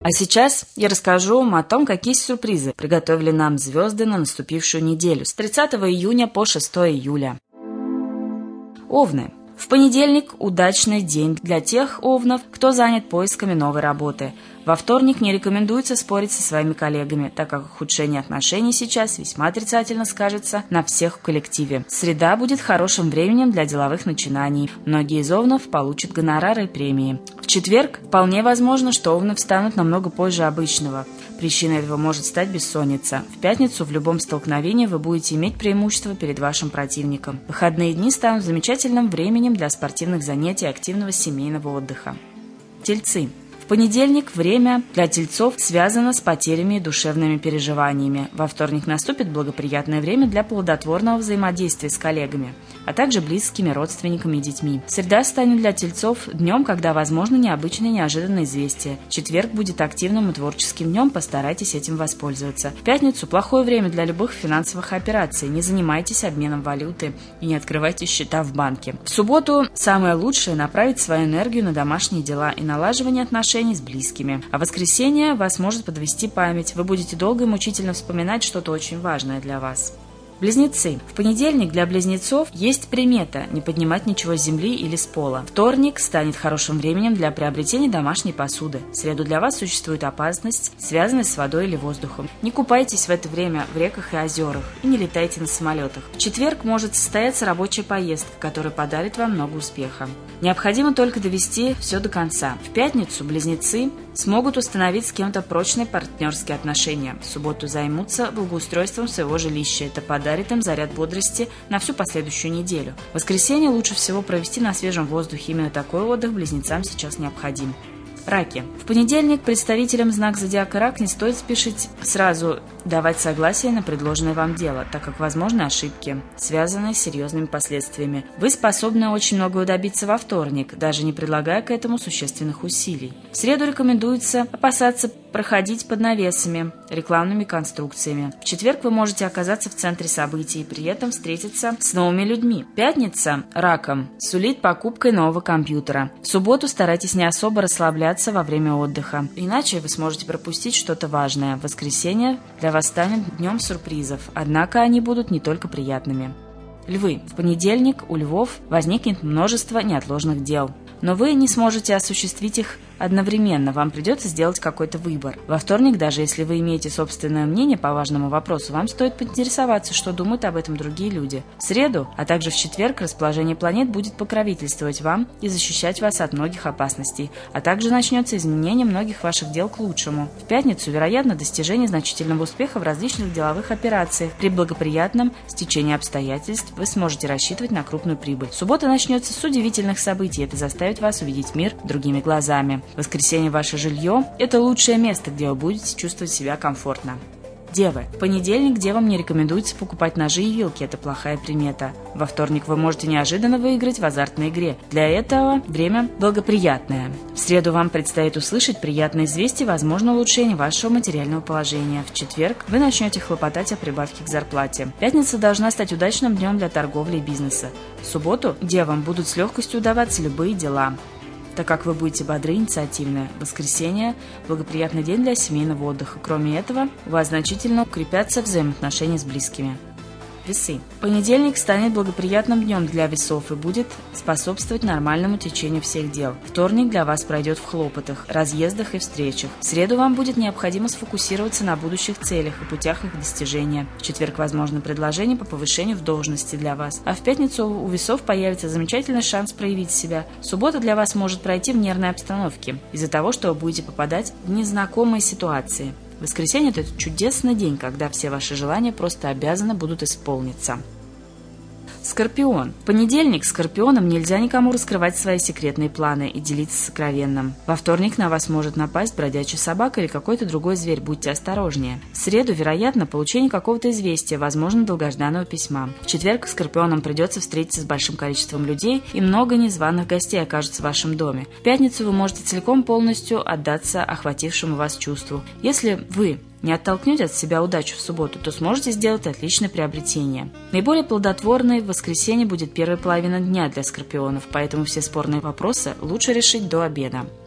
А сейчас я расскажу вам о том, какие сюрпризы приготовили нам звезды на наступившую неделю с 30 июня по 6 июля. Овны. В понедельник удачный день для тех овнов, кто занят поисками новой работы. Во вторник не рекомендуется спорить со своими коллегами, так как ухудшение отношений сейчас весьма отрицательно скажется на всех в коллективе. Среда будет хорошим временем для деловых начинаний. Многие из овнов получат гонорары и премии. В четверг вполне возможно, что овны встанут намного позже обычного. Причиной этого может стать бессонница. В пятницу в любом столкновении вы будете иметь преимущество перед вашим противником. Выходные дни станут замечательным временем для спортивных занятий и активного семейного отдыха. Тельцы. В понедельник время для тельцов связано с потерями и душевными переживаниями. Во вторник наступит благоприятное время для плодотворного взаимодействия с коллегами, а также близкими родственниками и детьми. Среда станет для тельцов днем, когда возможно необычные неожиданные известия. Четверг будет активным и творческим днем, постарайтесь этим воспользоваться. В пятницу плохое время для любых финансовых операций. Не занимайтесь обменом валюты и не открывайте счета в банке. В субботу самое лучшее направить свою энергию на домашние дела и налаживание отношений с близкими. А в воскресенье вас может подвести память. Вы будете долго и мучительно вспоминать что-то очень важное для вас. Близнецы. В понедельник для близнецов есть примета не поднимать ничего с земли или с пола. Вторник станет хорошим временем для приобретения домашней посуды. В среду для вас существует опасность, связанная с водой или воздухом. Не купайтесь в это время в реках и озерах и не летайте на самолетах. В четверг может состояться рабочая поездка, которая подарит вам много успеха. Необходимо только довести все до конца. В пятницу близнецы смогут установить с кем-то прочные партнерские отношения. В субботу займутся благоустройством своего жилища. Это подарит им заряд бодрости на всю последующую неделю. В воскресенье лучше всего провести на свежем воздухе. Именно такой отдых близнецам сейчас необходим. Раки. В понедельник представителям знака зодиака Рак не стоит спешить сразу давать согласие на предложенное вам дело, так как возможны ошибки, связанные с серьезными последствиями. Вы способны очень многого добиться во вторник, даже не предлагая к этому существенных усилий. В среду рекомендуется опасаться проходить под навесами, рекламными конструкциями. В четверг вы можете оказаться в центре событий и при этом встретиться с новыми людьми. Пятница Ракам сулит покупкой нового компьютера. В субботу старайтесь не особо расслабляться во время отдыха, иначе вы сможете пропустить что-то важное. В воскресенье для вас станет днем сюрпризов, однако они будут не только приятными. Львы. В понедельник у львов возникнет множество неотложных дел, но вы не сможете осуществить их одновременно, вам придется сделать какой-то выбор. Во вторник, даже если вы имеете собственное мнение по важному вопросу, вам стоит поинтересоваться, что думают об этом другие люди. В среду, а также в четверг расположение планет будет покровительствовать вам и защищать вас от многих опасностей, а также начнется изменение многих ваших дел к лучшему. В пятницу, вероятно, достижение значительного успеха в различных деловых операциях. При благоприятном стечении обстоятельств вы сможете рассчитывать на крупную прибыль. Суббота начнется с удивительных событий, это заставит вас увидеть мир другими глазами. В воскресенье ваше жилье – это лучшее место, где вы будете чувствовать себя комфортно. Девы. В понедельник девам не рекомендуется покупать ножи и вилки, это плохая примета. Во вторник вы можете неожиданно выиграть в азартной игре. Для этого время благоприятное. В среду вам предстоит услышать приятное известие, возможно улучшение вашего материального положения. В четверг вы начнете хлопотать о прибавке к зарплате. Пятница должна стать удачным днем для торговли и бизнеса. В субботу девам будут с легкостью удаваться любые дела, так как вы будете бодры и инициативны. Воскресенье – благоприятный день для семейного отдыха. Кроме этого, у вас значительно укрепятся взаимоотношения с близкими. Весы. Понедельник станет благоприятным днем для весов и будет способствовать нормальному течению всех дел. Вторник для вас пройдет в хлопотах, разъездах и встречах. В среду вам будет необходимо сфокусироваться на будущих целях и путях их достижения. В четверг возможно предложение по повышению в должности для вас. А в пятницу у весов появится замечательный шанс проявить себя. Суббота для вас может пройти в нервной обстановке из-за того, что вы будете попадать в незнакомые ситуации. Воскресенье – это чудесный день, когда все ваши желания просто обязаны будут исполниться. Скорпион. В понедельник скорпионам нельзя никому раскрывать свои секретные планы и делиться сокровенным. Во вторник на вас может напасть бродячая собака или какой-то другой зверь, будьте осторожнее. В среду, вероятно, получение какого-то известия, возможно, долгожданного письма. В четверг скорпионам придется встретиться с большим количеством людей, и много незваных гостей окажутся в вашем доме. В пятницу вы можете целиком полностью отдаться охватившему вас чувству. Если вы не оттолкнете от себя удачу в субботу, то сможете сделать отличное приобретение. Наиболее плодотворной в воскресенье будет первая половина дня для скорпионов, поэтому все спорные вопросы лучше решить до обеда.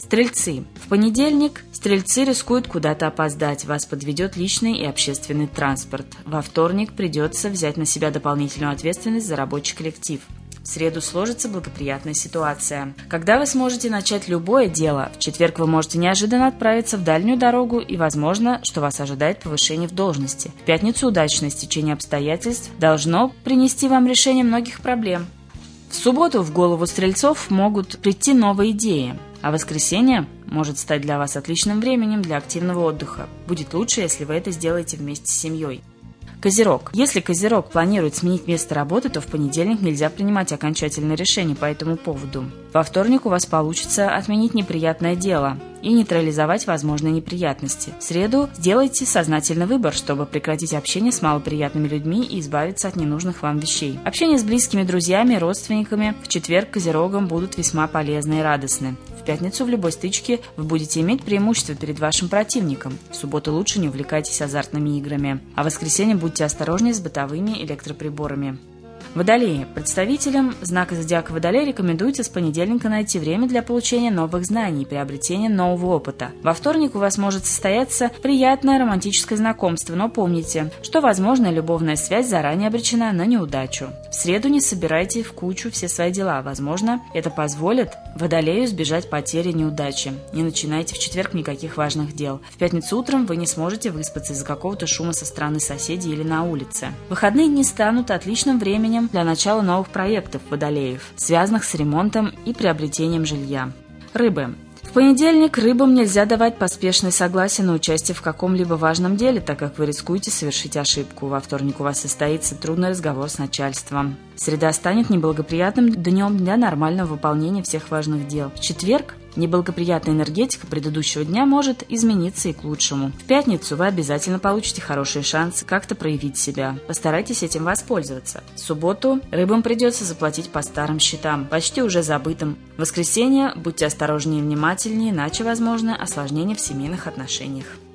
Стрельцы. В понедельник стрельцы рискуют куда-то опоздать, вас подведет личный и общественный транспорт. Во вторник придется взять на себя дополнительную ответственность за рабочий коллектив. В среду сложится благоприятная ситуация. Когда вы сможете начать любое дело, в четверг вы можете неожиданно отправиться в дальнюю дорогу и, возможно, что вас ожидает повышение в должности. В пятницу удачное стечение обстоятельств должно принести вам решение многих проблем. В субботу в голову стрельцов могут прийти новые идеи, а воскресенье может стать для вас отличным временем для активного отдыха. Будет лучше, если вы это сделаете вместе с семьей. Козерог. Если Козерог планирует сменить место работы, то в понедельник нельзя принимать окончательное решение по этому поводу. Во вторник у вас получится отменить неприятное дело и нейтрализовать возможные неприятности. В среду сделайте сознательный выбор, чтобы прекратить общение с малоприятными людьми и избавиться от ненужных вам вещей. Общение с близкими друзьями и родственниками в четверг Козерогам будут весьма полезны и радостны. В пятницу в любой стычке вы будете иметь преимущество перед вашим противником. В субботу лучше не увлекайтесь азартными играми. А в воскресенье будьте осторожнее с бытовыми электроприборами. Водолеи. Представителям знака зодиака Водолей рекомендуется с понедельника найти время для получения новых знаний и приобретения нового опыта. Во вторник у вас может состояться приятное романтическое знакомство, но помните, что возможная любовная связь заранее обречена на неудачу. В среду не собирайте в кучу все свои дела. Возможно, это позволит Водолею избежать потери и неудачи. Не начинайте в четверг никаких важных дел. В пятницу утром вы не сможете выспаться из-за какого-то шума со стороны соседей или на улице. Выходные дни станут отличным временем для начала новых проектов Водолеев, связанных с ремонтом и приобретением жилья. Рыбы. В понедельник рыбам нельзя давать поспешное согласие на участие в каком-либо важном деле, так как вы рискуете совершить ошибку. Во вторник у вас состоится трудный разговор с начальством. Среда станет неблагоприятным днем для нормального выполнения всех важных дел. В четверг неблагоприятная энергетика предыдущего дня может измениться и к лучшему. В пятницу вы обязательно получите хорошие шансы как-то проявить себя. Постарайтесь этим воспользоваться. В субботу рыбам придется заплатить по старым счетам, почти уже забытым. В воскресенье будьте осторожнее и внимательнее, иначе возможно осложнение в семейных отношениях.